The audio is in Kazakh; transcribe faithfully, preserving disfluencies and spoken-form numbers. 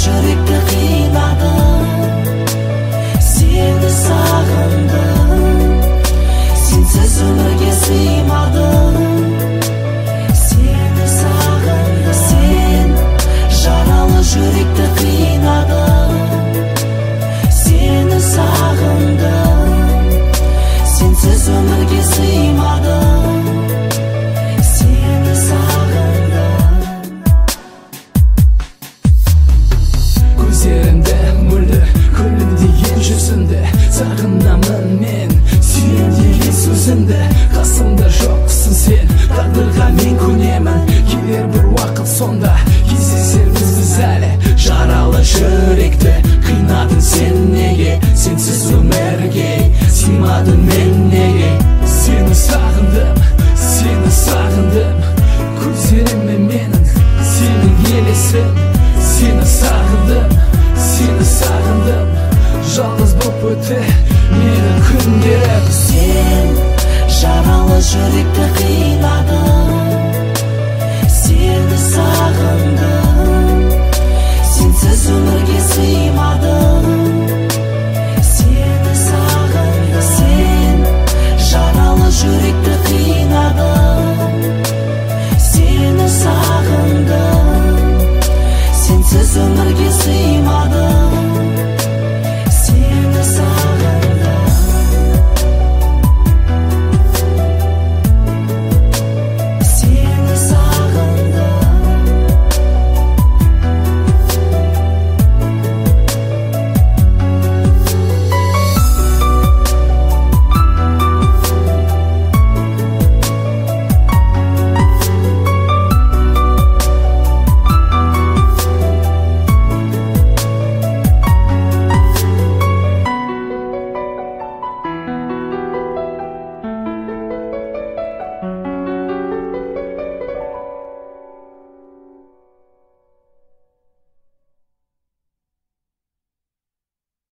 жүректі қинадың, сені сағындым, сенсіз өмірге сыймадым. Сені сағындым, сен жаралы жүректі қинадың, сені сағындым, сенсіз өмірге сыймадым. Сені сағындым. Көздеріңді мөлдір күлімдеген жүзіңді сағынамын мен, сүйем деген сөзіңді. Қасымда жоқсың сен, тағдырға мен көнемін. Келер бір уақыт сонда кездесерміз біз әлі. Жаралы жүректі қинадың сен неге, сенсіз өмірге сыймадым мен неге. Сені сағындым, сені сағындым, көздеріме менің сенің елесің. Сені сағындым, сені сағындым, жалғыз боп өтті менің күндерім. Сен жаралы жүректі қинадың, сені сағындым, сенсіз өмірге сыймадым. Сені сағындым, сен жаралы жүректі қинадың, сені сағындым, сенсіз өмірге сыймадым.